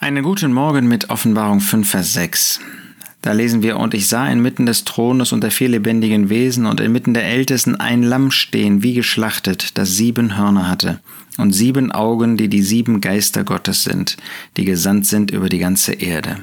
Einen guten Morgen mit Offenbarung 5, Vers 6. Da lesen wir: Und ich sah inmitten des Thrones und der vier lebendigen Wesen und inmitten der Ältesten ein Lamm stehen, wie geschlachtet, das 7 Hörner hatte und 7 Augen, die 7 Geister Gottes sind, die gesandt sind über die ganze Erde.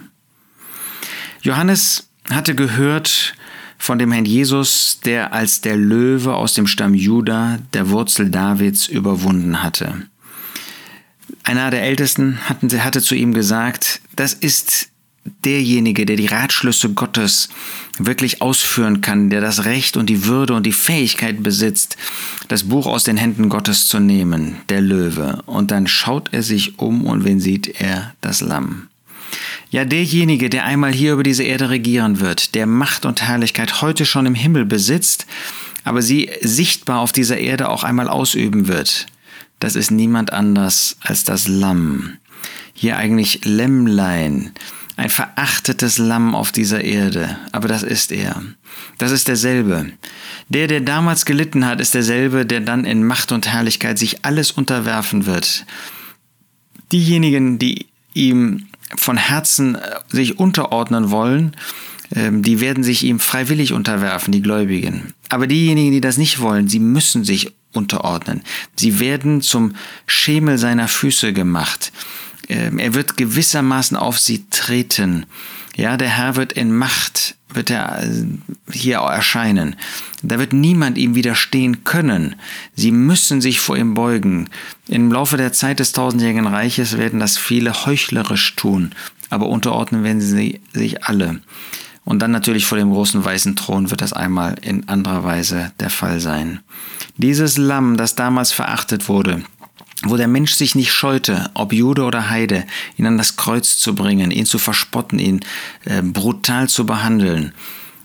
Johannes hatte gehört von dem Herrn Jesus, der als der Löwe aus dem Stamm Juda, der Wurzel Davids, überwunden hatte. Einer der Ältesten hatte zu ihm gesagt, das ist derjenige, der die Ratschlüsse Gottes wirklich ausführen kann, der das Recht und die Würde und die Fähigkeit besitzt, das Buch aus den Händen Gottes zu nehmen, der Löwe. Und dann schaut er sich um und wen sieht er? Das Lamm. Ja, derjenige, der einmal hier über diese Erde regieren wird, der Macht und Herrlichkeit heute schon im Himmel besitzt, aber sie sichtbar auf dieser Erde auch einmal ausüben wird. Das ist niemand anders als das Lamm. Hier eigentlich Lämmlein, ein verachtetes Lamm auf dieser Erde, aber das ist er. Das ist derselbe. Der damals gelitten hat, ist derselbe, der dann in Macht und Herrlichkeit sich alles unterwerfen wird. Diejenigen, die ihm von Herzen sich unterordnen wollen, die werden sich ihm freiwillig unterwerfen, die Gläubigen. Aber diejenigen, die das nicht wollen, sie müssen sich unterordnen. Sie werden zum Schemel seiner Füße gemacht. Er wird gewissermaßen auf sie treten. Ja, der Herr wird in Macht, wird er hier erscheinen. Da wird niemand ihm widerstehen können. Sie müssen sich vor ihm beugen. Im Laufe der Zeit des tausendjährigen Reiches werden das viele heuchlerisch tun, aber unterordnen werden sie sich alle. Und dann natürlich vor dem großen weißen Thron wird das einmal in anderer Weise der Fall sein. Dieses Lamm, das damals verachtet wurde, wo der Mensch sich nicht scheute, ob Jude oder Heide, ihn an das Kreuz zu bringen, ihn zu verspotten, ihn brutal zu behandeln,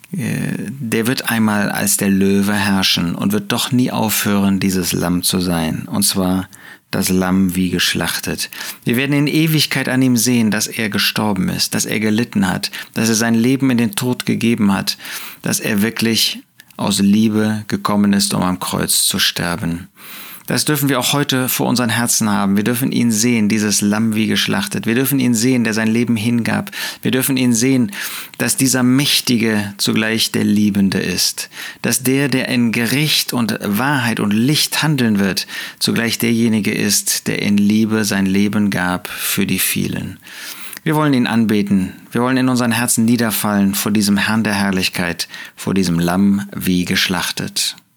der wird einmal als der Löwe herrschen und wird doch nie aufhören, dieses Lamm zu sein. Und zwar das Lamm wie geschlachtet. Wir werden in Ewigkeit an ihm sehen, dass er gestorben ist, dass er gelitten hat, dass er sein Leben in den Tod gegeben hat, dass er wirklich aus Liebe gekommen ist, um am Kreuz zu sterben. Das dürfen wir auch heute vor unseren Herzen haben. Wir dürfen ihn sehen, dieses Lamm wie geschlachtet. Wir dürfen ihn sehen, der sein Leben hingab. Wir dürfen ihn sehen, dass dieser Mächtige zugleich der Liebende ist. Dass der in Gericht und Wahrheit und Licht handeln wird, zugleich derjenige ist, der in Liebe sein Leben gab für die vielen. Wir wollen ihn anbeten. Wir wollen in unseren Herzen niederfallen vor diesem Herrn der Herrlichkeit, vor diesem Lamm wie geschlachtet.